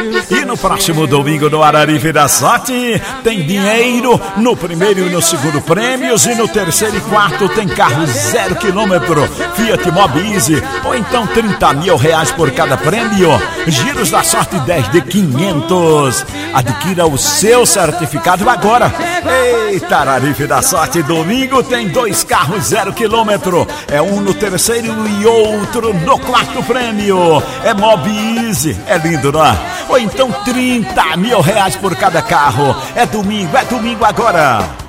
E no próximo domingo no Araripe da Sorte tem dinheiro no primeiro e no segundo prêmios, e no terceiro e quarto tem carro 0 km Fiat Mobi Easy, ou então 30 mil reais por cada prêmio. Giros da Sorte 10 de 500. Adquira o seu certificado agora. Eita, Araripe da Sorte, domingo tem 2 carros 0 km, é um no terceiro e outro no quarto prêmio. É Mobi Easy, é lindo, não é? Ou então 30 mil reais por cada carro. É domingo agora.